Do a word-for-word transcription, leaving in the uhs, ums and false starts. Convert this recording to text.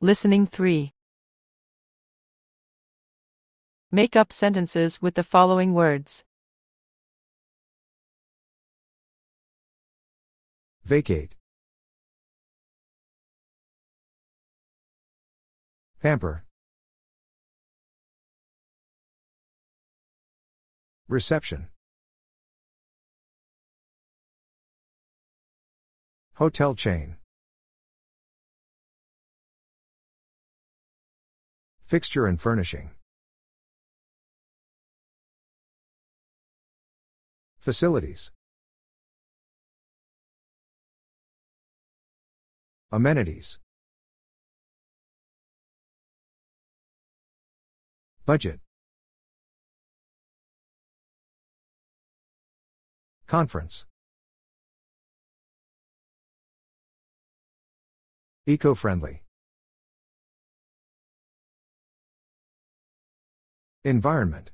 Listening three. Make up sentences with the following words. Vacate. Pamper. Reception. Hotel chain. Fixture and furnishing. Facilities. Amenities. Budget. Conference. Eco-friendly. Environment.